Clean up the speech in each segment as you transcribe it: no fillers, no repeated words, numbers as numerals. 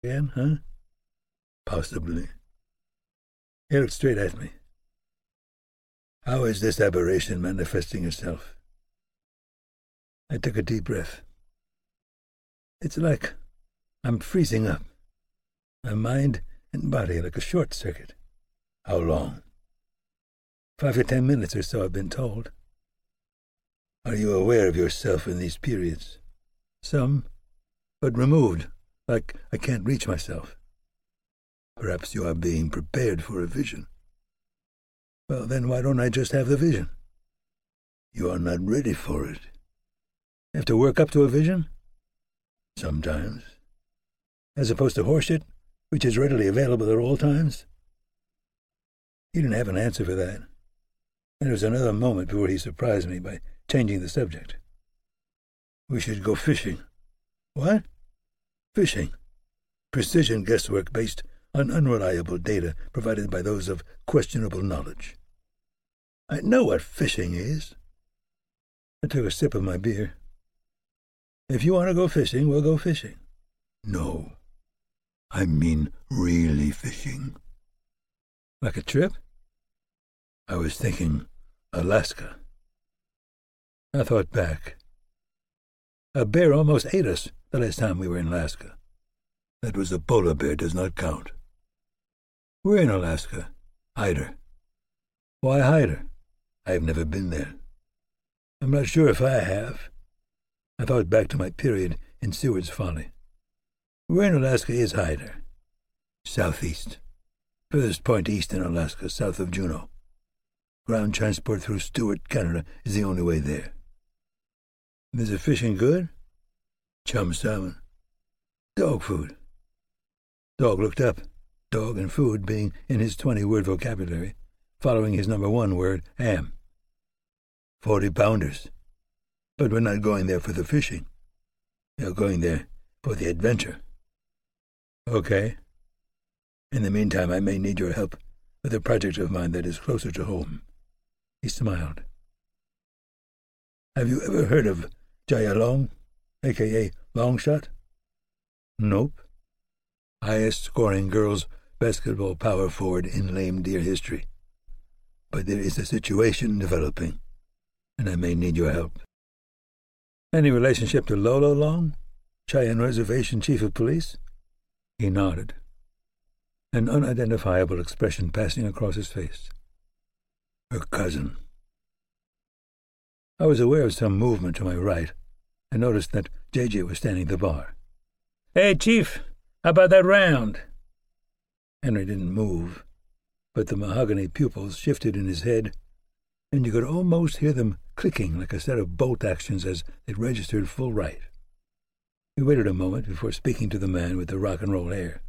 again, huh? Possibly. He looked straight at me. How is this aberration manifesting itself? I took a deep breath. It's like I'm freezing up. My mind and body like a short circuit. How long? 5 to 10 minutes or so, I've been told. Are you aware of yourself in these periods? Some, but removed, like I can't reach myself. Perhaps you are being prepared for a vision. Well, then why don't I just have the vision? You are not ready for it. You have to work up to a vision? Sometimes. As opposed to horseshit, which is readily available at all times? He didn't have an answer for that. And there was another moment before he surprised me by changing the subject. We should go fishing. What? Fishing. Precision guesswork based on unreliable data provided by those of questionable knowledge. I know what fishing is. I took a sip of my beer. If you want to go fishing, we'll go fishing. No. I mean really fishing. Like a trip? I was thinking Alaska. I thought back. A bear almost ate us the last time we were in Alaska. That was a polar bear, does not count. We're in Alaska. Hyder. Why Hyder? I've never been there. I'm not sure if I have. I thought back to my period in Seward's Folly. Where in Alaska is Hyder? Southeast. Furthest point east in Alaska, south of Juneau. Ground transport through Stewart, Canada, is the only way there. Is the fishing good? Chum salmon. Dog food. Dog looked up, dog and food being in his 20-word vocabulary, following his number 1 word, ham. 40-pounders. But we're not going there for the fishing. We're going there for the adventure. Okay. In the meantime, I may need your help with a project of mine that is closer to home. He smiled. Have you ever heard of Jaya Long, a.k.a. Longshot? Nope. Highest scoring girls basketball power forward in Lame Deer history. But there is a situation developing, and I may need your help. Any relationship to Lolo Long, Cheyenne Reservation Chief of Police? He nodded, an unidentifiable expression passing across his face. Her cousin. I was aware of some movement to my right and noticed that J.J. was standing at the bar. Hey, Chief, how about that round? Henry didn't move, but the mahogany pupils shifted in his head, and you could almost hear them clicking like a set of bolt actions as they registered full right. He waited a moment before speaking to the man with the rock and roll hair.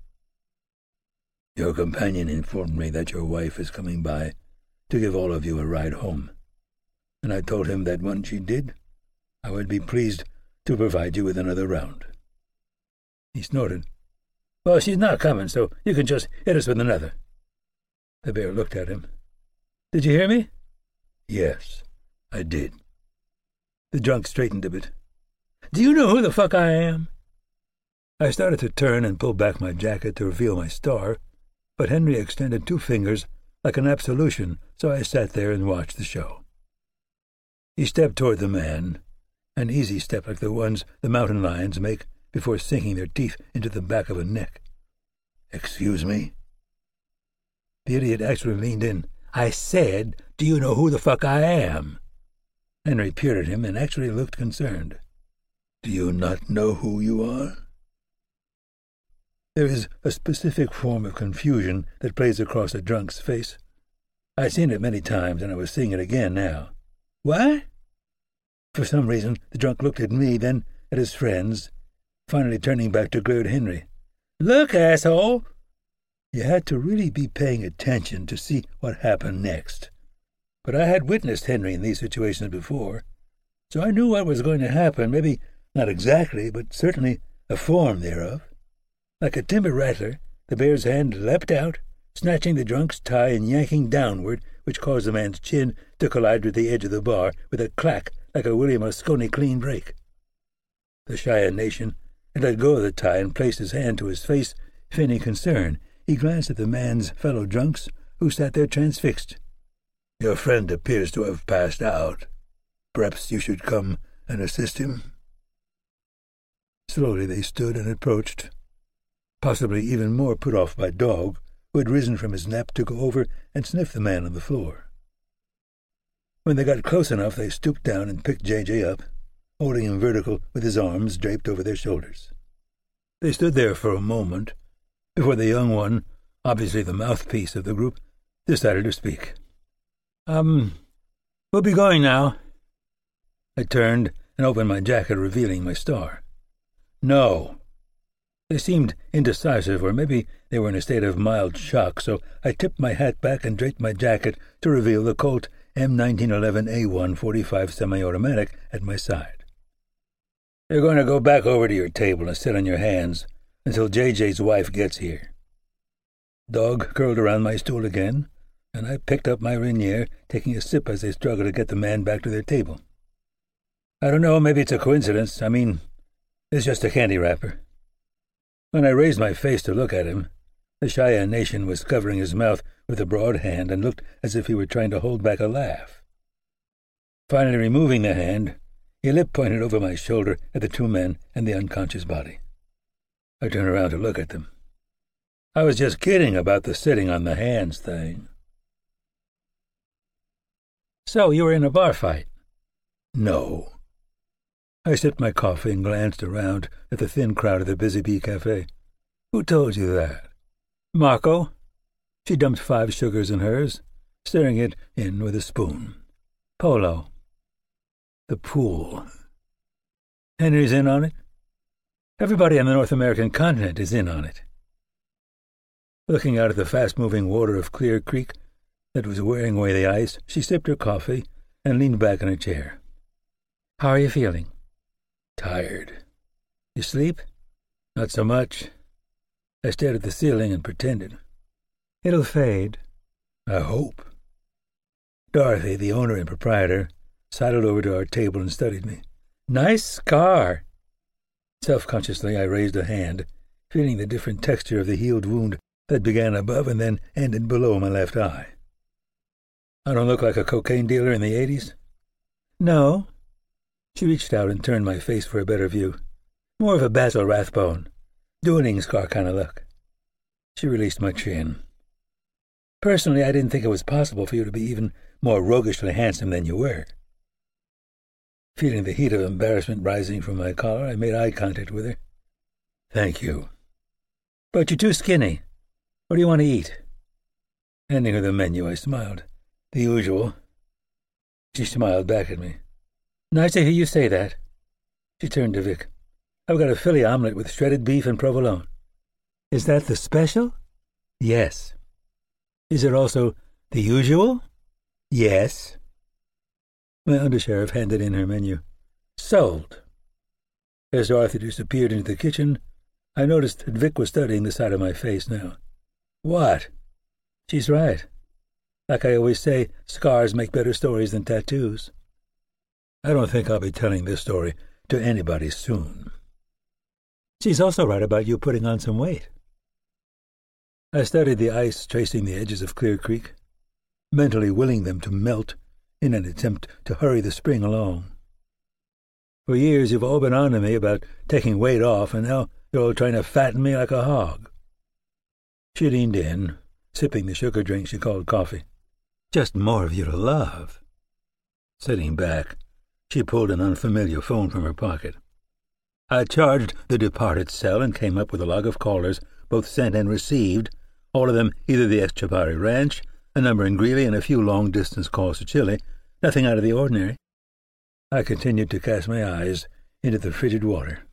Your companion informed me that your wife is coming by to give all of you a ride home, and I told him that when she did, I would be pleased to provide you with another round. He snorted. Well, she's not coming, so you can just hit us with another. The bear looked at him. Did you hear me? Yes, I did. The drunk straightened a bit. Do you know who the fuck I am? I started to turn and pull back my jacket to reveal my star, but Henry extended 2 fingers like an absolution, so I sat there and watched the show. He stepped toward the man, an easy step like the ones the mountain lions make before sinking their teeth into the back of a neck. Excuse me? The idiot actually leaned in. I said, do you know who the fuck I am? Henry peered at him and actually looked concerned. Do you not know who you are? There is a specific form of confusion that plays across a drunk's face. I'd seen it many times, and I was seeing it again now. What? For some reason, the drunk looked at me, then at his friends, finally turning back to glare at Henry. Look, asshole! You had to really be paying attention to see what happened next. But I had witnessed Henry in these situations before, so I knew what was going to happen, maybe not exactly, but certainly a form thereof. Like a timber rattler, the bear's hand leapt out, snatching the drunk's tie and yanking downward, which caused the man's chin to collide with the edge of the bar with a clack like a William Moscone clean break. The Cheyenne Nation and let go of the tie and placed his hand to his face, feigning concern. He glanced at the man's fellow drunks, who sat there transfixed. "Your friend appears to have passed out. Perhaps you should come and assist him." Slowly they stood and approached, possibly even more put off by Dog, who had risen from his nap to go over and sniff the man on the floor. When they got close enough, they stooped down and picked J.J. up, holding him vertical with his arms draped over their shoulders. They stood there for a moment, before the young one, obviously the mouthpiece of the group, decided to speak. We'll be going now." I turned and opened my jacket, revealing my star. "No." They seemed indecisive, or maybe they were in a state of mild shock, so I tipped my hat back and draped my jacket to reveal the Colt M1911A1 45 semi-automatic at my side. "You're going to go back over to your table and sit on your hands until J.J.'s wife gets here." Dog curled around my stool again, and I picked up my Rainier, taking a sip as they struggled to get the man back to their table. "I don't know, maybe it's a coincidence. I mean, it's just a candy wrapper." When I raised my face to look at him, the Cheyenne Nation was covering his mouth with a broad hand and looked as if he were trying to hold back a laugh. Finally removing the hand, he lip-pointed over my shoulder at the two men and the unconscious body. I turned around to look at them. "I was just kidding about the sitting on the hands thing." "So you were in a bar fight?" "No." I sipped my coffee and glanced around at the thin crowd of the Busy Bee Cafe. "Who told you that?" "Marco." She dumped 5 sugars in hers, stirring it in with a spoon. "Polo." "The pool." "Henry's in on it?" "Everybody on the North American continent is in on it." Looking out at the fast-moving water of Clear Creek that was wearing away the ice, she sipped her coffee and leaned back in her chair. "How are you feeling?" "Tired." "You sleep?" "Not so much." I stared at the ceiling and pretended. "It'll fade." "I hope." Dorothy, the owner and proprietor, sidled over to our table and studied me. "Nice scar." Self-consciously, I raised a hand, feeling the different texture of the healed wound that began above and then ended below my left eye. "I don't look like a cocaine dealer in the 80s? "No." She reached out and turned my face for a better view. "More of a Basil Rathbone. Dueling scar kind of look." She released my chin. "Personally, I didn't think it was possible for you to be even more roguishly handsome than you were." Feeling the heat of embarrassment rising from my collar, I made eye contact with her. "Thank you." "But you're too skinny. What do you want to eat?" Handing her the menu, I smiled. "The usual." She smiled back at me. "Nice to hear you say that." She turned to Vic. "I've got a Philly omelet with shredded beef and provolone." "Is that the special?" "Yes." "Is it also the usual?" "Yes." My undersheriff handed in her menu. "Sold." As Dorothy disappeared into the kitchen, I noticed that Vic was studying the side of my face now. "What?" "She's right. Like I always say, scars make better stories than tattoos." I don't think I'll be telling this story to anybody soon. "She's also right about you putting on some weight." I studied the ice tracing the edges of Clear Creek, mentally willing them to melt in an attempt to hurry the spring along. "For years you've all been on to me about taking weight off, and now you're all trying to fatten me like a hog." She leaned in, sipping the sugar drink she called coffee. "Just more of you to love." Sitting back, she pulled an unfamiliar phone from her pocket. I charged the departed cell and came up with a log of callers, both sent and received, all of them either the ex-Chapari Ranch, a number in Greeley, and a few long-distance calls to Chile, nothing out of the ordinary. I continued to cast my eyes into the frigid water.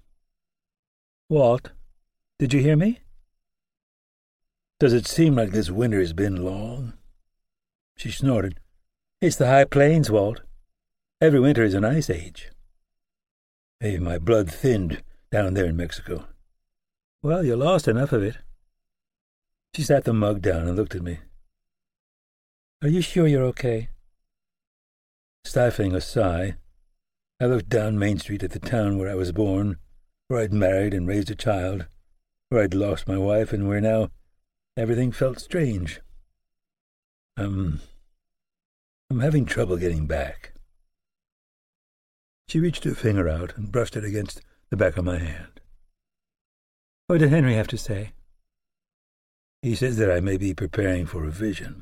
"Walt, did you hear me?" "Does it seem like this winter has been long?" She snorted. "It's the high plains, Walt. Every winter is an ice age." Maybe my blood thinned down there in Mexico. "Well, you lost enough of it." She sat the mug down and looked at me. "Are you sure you're okay?" Stifling a sigh, I looked down Main Street at the town where I was born, where I'd married and raised a child, where I'd lost my wife, and where now everything felt strange. I'm having trouble getting back." She reached her finger out and brushed it against the back of my hand. "What did Henry have to say?" "He says that I may be preparing for a vision."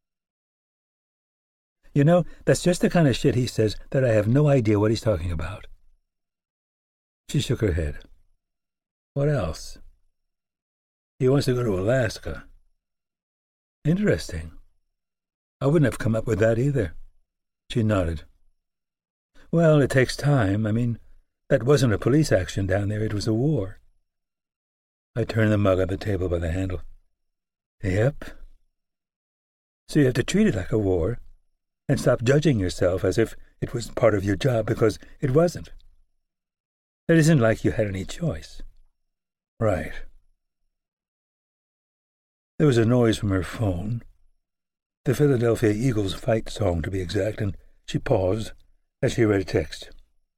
"You know, that's just the kind of shit he says that I have no idea what he's talking about." She shook her head. "What else?" "He wants to go to Alaska." "Interesting. I wouldn't have come up with that either." She nodded. "Well, it takes time. I mean, that wasn't a police action down there. It was a war." I turned the mug on the table by the handle. "Yep. So you have to treat it like a war and stop judging yourself as if it was part of your job, because it wasn't. It isn't like you had any choice." "Right." There was a noise from her phone. The Philadelphia Eagles fight song, to be exact, and she paused as she read a text.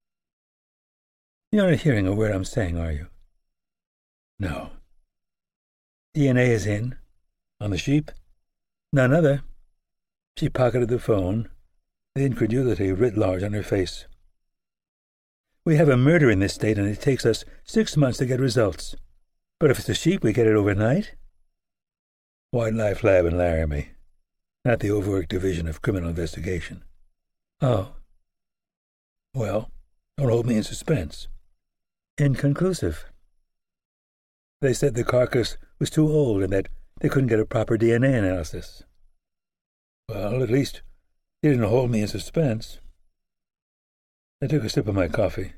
"You're not hearing a word I'm saying, are you?" "No." "DNA is in? On the sheep?" "None other." She pocketed the phone, the incredulity writ large on her face. "We have a murder in this state, and it takes us 6 months to get results. But if it's a sheep, we get it overnight." "Wildlife Lab in Laramie, not the Overwork Division of Criminal Investigation." "Oh." "Well, don't hold me in suspense." "Inconclusive. They said the carcass was too old and that they couldn't get a proper DNA analysis." "Well, at least you didn't hold me in suspense." I took a sip of my coffee.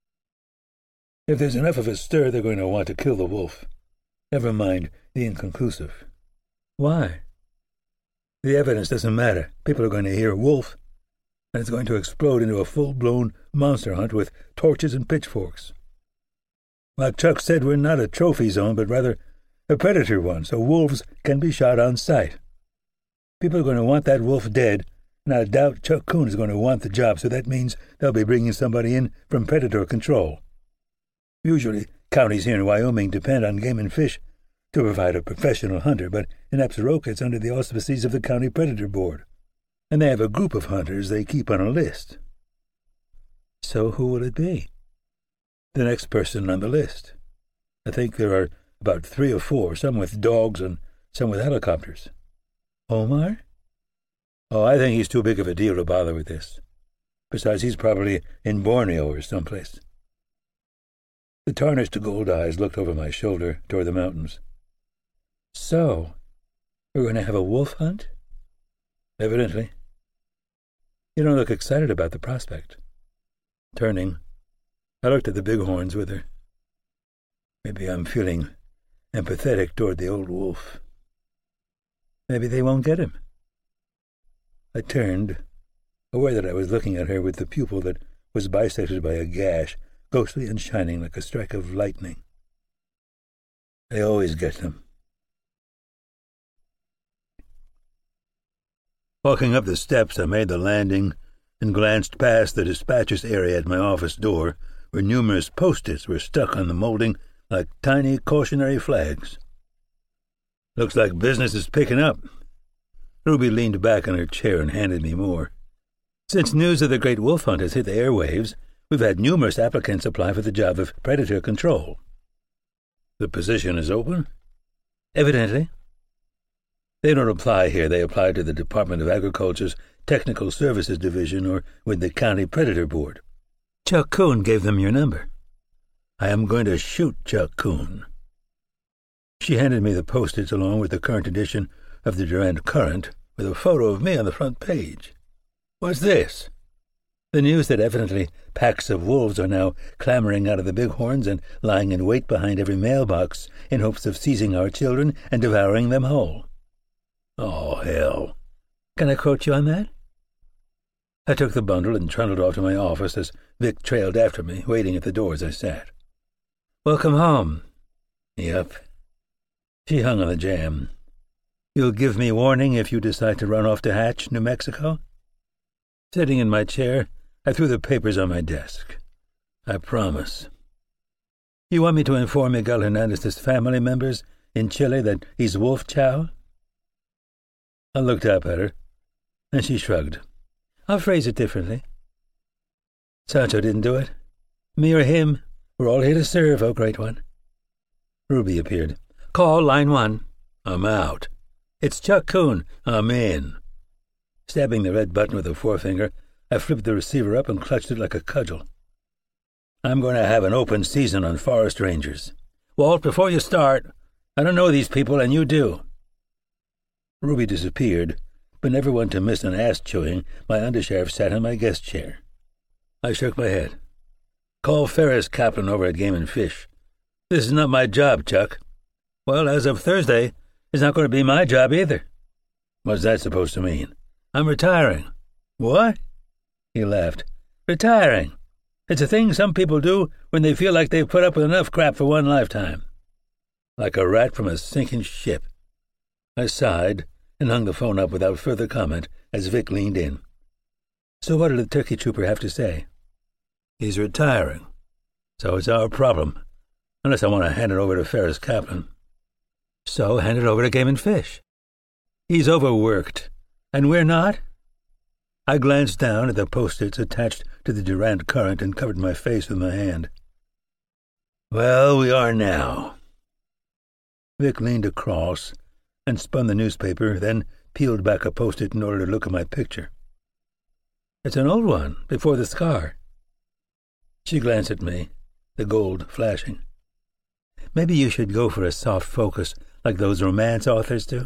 "If there's enough of a stir, they're going to want to kill the wolf. Never mind the inconclusive." "Why?" "The evidence doesn't matter. People are going to hear wolf, and it's going to explode into a full-blown monster hunt with torches and pitchforks. Like Chuck said, we're not a trophy zone, but rather a predator one, so wolves can be shot on sight. People are going to want that wolf dead, and I doubt Chuck Coon is going to want the job, so that means they'll be bringing somebody in from predator control. Usually, counties here in Wyoming depend on Game and Fish to provide a professional hunter, but in Absaroka it's under the auspices of the County Predator Board, and they have a group of hunters they keep on a list." "So who will it be?" "The next person on the list. I think there are about 3 or 4, some with dogs and some with helicopters." "Omar?" "Oh, I think he's too big of a deal to bother with this. Besides, he's probably in Borneo or someplace." The tarnished gold eyes looked over my shoulder toward the mountains. "So, we're going to have a wolf hunt?" "Evidently." "You don't look excited about the prospect." Turning, I looked at the bighorns with her. Maybe I'm feeling empathetic toward the old wolf. Maybe they won't get him. I turned, aware that I was looking at her with the pupil that was bisected by a gash, ghostly and shining like a strike of lightning. They always get them. Walking up the steps, I made the landing and glanced past the dispatcher's area at my office door, where numerous post-its were stuck on the molding like tiny cautionary flags. "Looks like business is picking up." Ruby leaned back in her chair and handed me more. "Since news of the great wolf hunt has hit the airwaves, we've had numerous applicants apply for the job of predator control." "The position is open?" "Evidently. They don't apply here. They apply to the Department of Agriculture's Technical Services Division or with the County Predator Board. Chuck Coon gave them your number." "I am going to shoot Chuck Coon." She handed me the post-its along with the current edition of the Durand Current with a photo of me on the front page. "What's this?" "The news that evidently packs of wolves are now clambering out of the bighorns and lying in wait behind every mailbox in hopes of seizing our children and devouring them whole." "Oh, hell." "Can I quote you on that?" I took the bundle and trundled off to my office as Vic trailed after me, waiting at the door as I sat. "Welcome home." "Yep." She hung on the jamb. "You'll give me warning if you decide to run off to Hatch, New Mexico?" Sitting in my chair, I threw the papers on my desk. "I promise." You want me to inform Miguel Hernandez's family members in Chile that he's wolf chow?" I looked up at her, and she shrugged. "I'll phrase it differently. Sancho didn't do it. Me or him, we're all here to serve, oh great one." Ruby appeared. "Call line 1. I'm out. It's Chuck Coon. I'm in." Stabbing the red button with a forefinger, I flipped the receiver up and clutched it like a cudgel. "I'm going to have an open season on Forest Rangers. Walt, before you start, I don't know these people, and you do." Ruby disappeared, but never one to miss an ass-chewing. My undersheriff sat in my guest chair. I shook my head. "Call Ferris Kaplan over at Game & Fish. This is not my job, Chuck." "Well, as of Thursday, it's not going to be my job either." "What's that supposed to mean?" "I'm retiring." "What?" He laughed. "Retiring. It's a thing some people do when they feel like they've put up with enough crap for one lifetime." Like a rat from a sinking ship. I sighed and hung the phone up without further comment as Vic leaned in. "So what did the turkey trooper have to say?" "He's retiring. So it's our problem, unless I want to hand it over to Ferris Kaplan." "So hand it over to Game & Fish." "He's overworked. And we're not?" I glanced down at the Post-its attached to the Durant Current and covered my face with my hand. "Well, we are now." Vic leaned across and spun the newspaper, then peeled back a Post-it in order to look at my picture. "It's an old one, before the scar." She glanced at me, the gold flashing. "Maybe you should go for a soft focus like those romance authors do."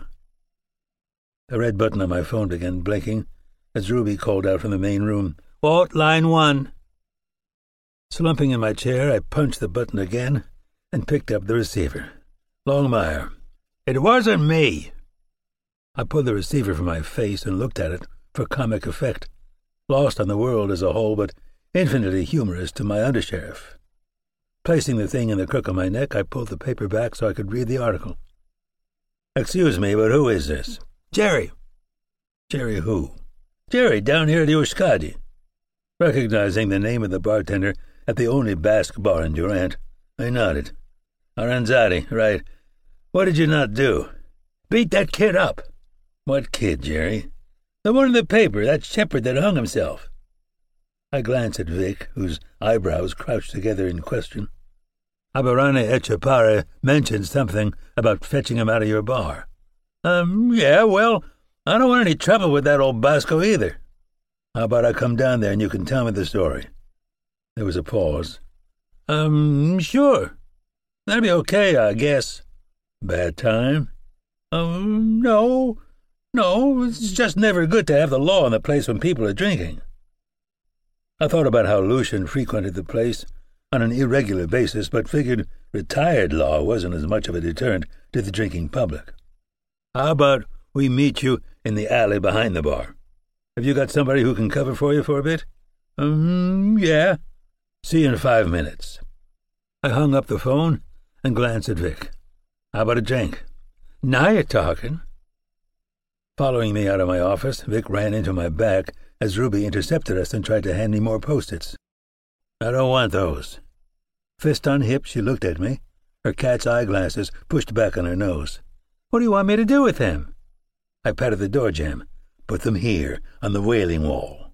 The red button on my phone began blinking as Ruby called out from the main room, "Walt, line 1." Slumping in my chair, I punched the button again and picked up the receiver. "Longmire." "It wasn't me." I pulled the receiver from my face and looked at it for comic effect, lost on the world as a whole, but infinitely humorous to my undersheriff. Placing the thing in the crook of my neck, I pulled the paper back so I could read the article. "Excuse me, but who is this?" "Jerry." "Jerry who?" "Jerry, down here at the Euskadi." Recognizing the name of the bartender at the only Basque bar in Durant, I nodded. "Aranzadi, right. What did you not do?" "Beat that kid up." "What kid, Jerry?" "The one in the paper, that shepherd that hung himself." I glanced at Vic, whose eyebrows crouched together in question. "Aberrane Etchepare mentioned something about fetching him out of your bar." Yeah, well, I don't want any trouble with that old Basco either." "How about I come down there and you can tell me the story?" There was a pause. Sure. That'd be okay, I guess." "Bad time?" No. It's just never good to have the law in the place when people are drinking." I thought about how Lucian frequented the place on an irregular basis, but figured retired law wasn't as much of a deterrent to the drinking public. "How about we meet you in the alley behind the bar? Have you got somebody who can cover for you for a bit?" Yeah." "See you in 5 minutes." I hung up the phone and glanced at Vic. "How about a drink?" "Now you're talking." Following me out of my office, Vic ran into my back as Ruby intercepted us and tried to hand me more Post-its. "I don't want those." Fist on hip, she looked at me, her cat's eyeglasses pushed back on her nose. "What do you want me to do with them?" I patted the door jamb. "Put them here, on the wailing wall."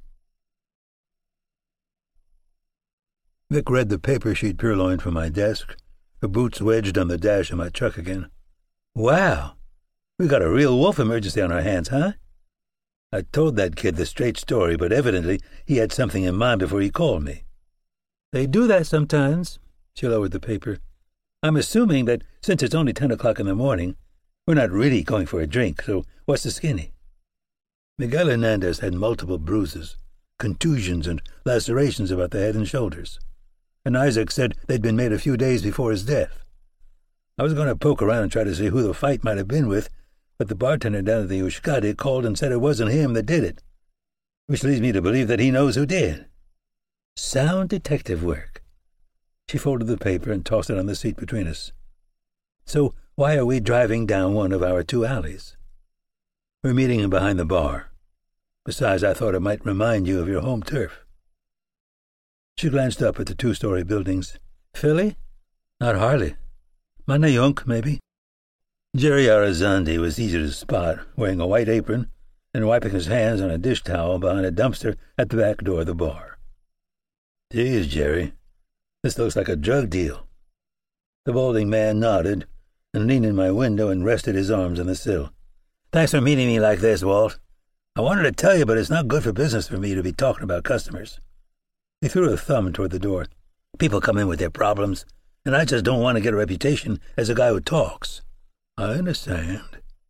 Vic read the paper she'd purloined from my desk, her boots wedged on the dash of my truck again. "Wow, we got a real wolf emergency on our hands, huh?" I told that kid the straight story, but evidently he had something in mind before he called me. "They do that sometimes." She lowered the paper. "I'm assuming that since it's only 10 o'clock in the morning, we're not really going for a drink, so what's the skinny?" Miguel Hernandez had multiple bruises, contusions, and lacerations about the head and shoulders, and Isaac said they'd been made a few days before his death. I was going to poke around and try to see who the fight might have been with, but the bartender down at the Euskadi called and said it wasn't him that did it, which leads me to believe that he knows who did. Sound detective work. She folded the paper and tossed it on the seat between us. "So why are we driving down one of our 2 alleys?" "We're meeting him behind the bar. Besides, I thought it might remind you of your home turf." She glanced up at the 2-story buildings. "Philly?" Not hardly. Mana Yunk, maybe. Jerry Arizandi was easy to spot, wearing a white apron and wiping his hands on a dish towel behind a dumpster at the back door of the bar. Geez, Jerry, this looks like a drug deal. The balding man nodded and leaned in my window and rested his arms on the sill. Thanks for meeting me like this, Walt. I wanted to tell you, but it's not good for business for me to be talking about customers. He threw a thumb toward the door. People come in with their problems, and I just don't want to get a reputation as a guy who talks. I understand.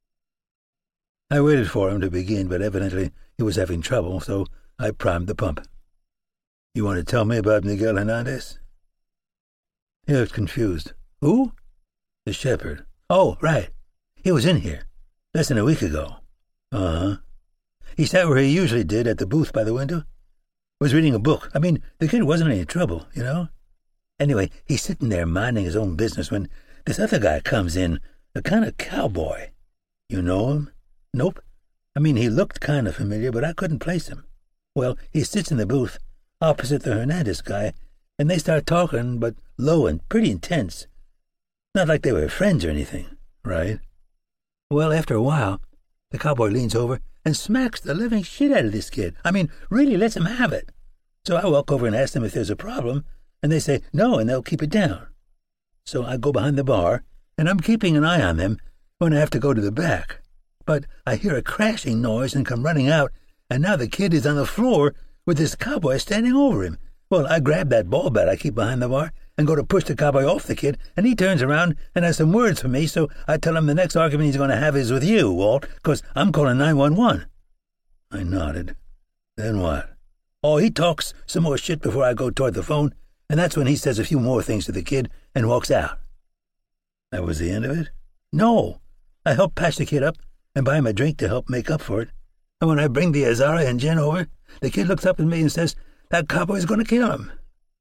I waited for him to begin, but evidently he was having trouble, so I primed the pump. You want to tell me about Miguel Hernandez? He looked confused. Who? The shepherd. Oh, right. He was in here less than a week ago. Uh-huh. He sat where he usually did at the booth by the window. Was reading a book. I mean, the kid wasn't any trouble, you know? Anyway, he's sitting there minding his own business when this other guy comes in, a kind of cowboy. You know him? Nope. I mean, he looked kind of familiar, but I couldn't place him. Well, he sits in the booth opposite the Hernandez guy, and they start talking, but low and pretty intense. Not like they were friends or anything, right? Well, after a while, the cowboy leans over and smacks the living shit out of this kid. I mean, really lets him have it. So I walk over and ask them if there's a problem, and they say no, and they'll keep it down. So I go behind the bar, and I'm keeping an eye on them when I have to go to the back. But I hear a crashing noise and come running out, and now the kid is on the floor with this cowboy standing over him. Well, I grab that ball bat I keep behind the bar and go to push the cowboy off the kid, and he turns around and has some words for me, so I tell him the next argument he's going to have is with you, Walt, 'cause I'm calling 911. I nodded. Then what? Oh, he talks some more shit before I go toward the phone, and that's when he says a few more things to the kid and walks out. That was the end of it? No. I help patch the kid up and buy him a drink to help make up for it. And when I bring the Azara and Jen over, the kid looks up at me and says, that cowboy's going to kill him.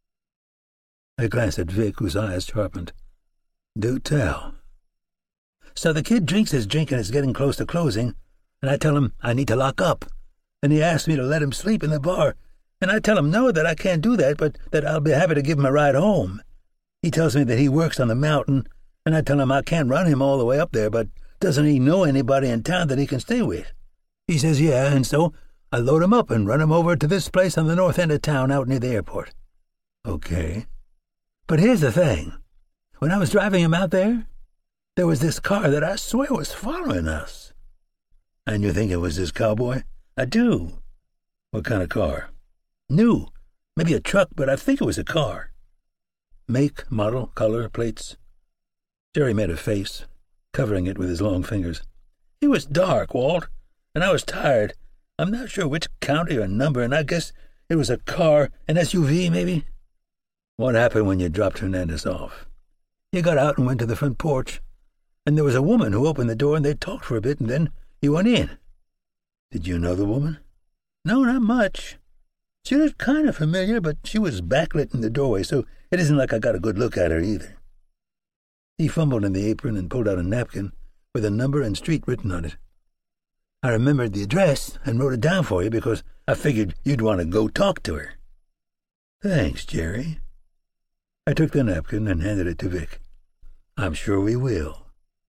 I glanced at Vic, whose eyes sharpened. Do tell. So the kid drinks his drink and is getting close to closing, and I tell him I need to lock up. And he asks me to let him sleep in the bar, and I tell him no, that I can't do that, but that I'll be happy to give him a ride home. He tells me that he works on the mountain, and I tell him I can't run him all the way up there, but doesn't he know anybody in town that he can stay with? He says yeah, and so I load him up and run him over to this place on the north end of town out near the airport. Okay. But here's the thing. When I was driving him out there was this car that I swear was following us. And you think it was this cowboy? I do. What kind of car? New. Maybe a truck, but I think it was a car. Make, model, color, plates. Jerry made a face, covering it with his long fingers. It was dark, Walt, and I was tired. I'm not sure which county or number, and I guess it was a car, an SUV, maybe. What happened when you dropped Hernandez off? He got out and went to the front porch, and there was a woman who opened the door, and they talked for a bit, and then he went in. Did you know the woman? No, not much. She looked kind of familiar, but she was backlit in the doorway, so it isn't like I got a good look at her either. He fumbled in the apron and pulled out a napkin with a number and street written on it. I remembered the address and wrote it down for you because I figured you'd want to go talk to her. Thanks, Jerry. I took the napkin and handed it to Vic. I'm sure we will.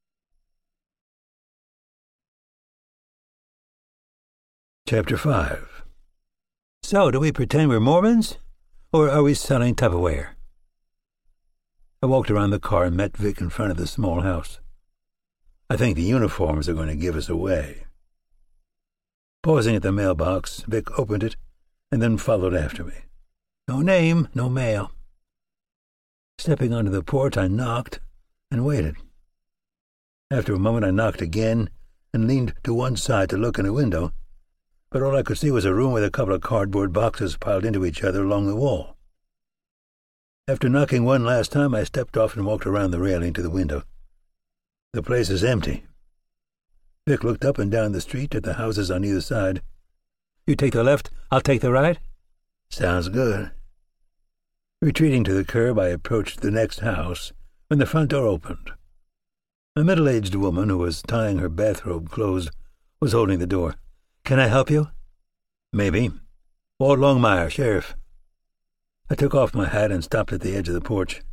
Chapter 5. So, do we pretend we're Mormons, or are we selling Tupperware? I walked around the car and met Vic in front of the small house. I think the uniforms are going to give us away. Pausing at the mailbox, Vic opened it and then followed after me. No name, no mail. Stepping onto the porch, I knocked and waited. After a moment, I knocked again and leaned to one side to look in a window, but all I could see was a room with a couple of cardboard boxes piled into each other along the wall. After knocking one last time, I stepped off and walked around the railing to the window. The place is empty. Vic looked up and down the street at the houses on either side. You take the left, I'll take the right? Sounds good. Retreating to the curb, I approached the next house when the front door opened. A middle-aged woman who was tying her bathrobe closed was holding the door. Can I help you? Maybe. Walt Longmire, Sheriff. I took off my hat and stopped at the edge of the porch.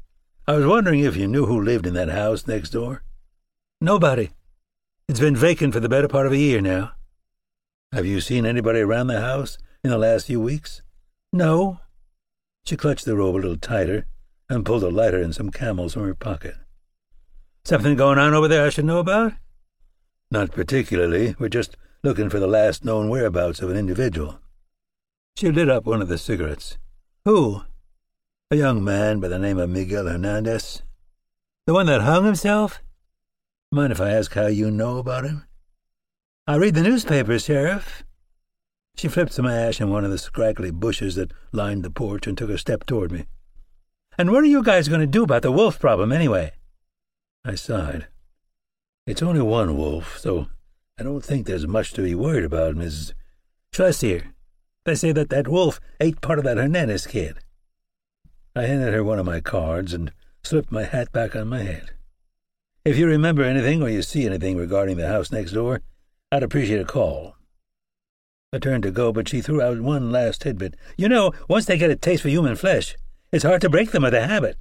I was wondering if you knew who lived in that house next door. Nobody. It's been vacant for the better part of a year now. Have you seen anybody around the house in the last few weeks? No. She clutched the robe a little tighter and pulled a lighter and some Camels from her pocket. Something going on over there I should know about? Not particularly. We're just looking for the last known whereabouts of an individual. She lit up one of the cigarettes. Who? A young man by the name of Miguel Hernandez. The one that hung himself? Mind if I ask how you know about him? I read the newspaper, Sheriff. She flipped some ash in one of the scraggly bushes that lined the porch and took a step toward me. And what are you guys going to do about the wolf problem, anyway? I sighed. It's only one wolf, so I don't think there's much to be worried about, Mrs. Tressier. They say that wolf ate part of that Hernandez kid. I handed her one of my cards and slipped my hat back on my head. If you remember anything or you see anything regarding the house next door, I'd appreciate a call. I turned to go, but she threw out one last tidbit. You know, once they get a taste for human flesh, it's hard to break them of the habit.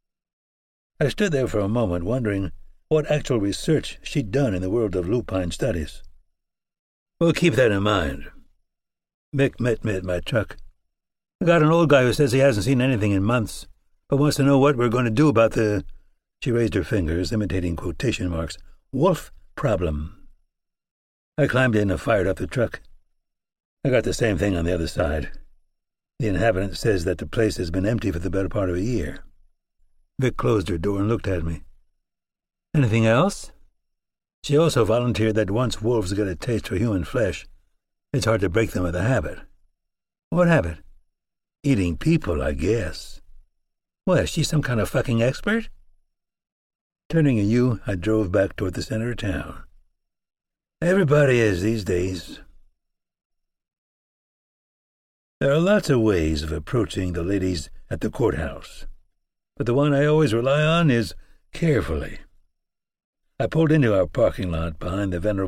I stood there for a moment, wondering what actual research she'd done in the world of lupine studies. We'll keep that in mind. Mick met me at my truck. I got an old guy who says he hasn't seen anything in months, but wants to know what we're going to do about the... She raised her fingers, imitating quotation marks. Wolf problem. I climbed in and fired up the truck. I got the same thing on the other side. The inhabitant says that the place has been empty for the better part of a year. Vic closed her door and looked at me. Anything else? She also volunteered that once wolves get a taste for human flesh, it's hard to break them of the habit. What habit? Eating people, I guess. What, is she some kind of fucking expert? Turning a U, I drove back toward the center of town. Everybody is these days. There are lots of ways of approaching the ladies at the courthouse, but the one I always rely on is carefully. I pulled into our parking lot behind the venerable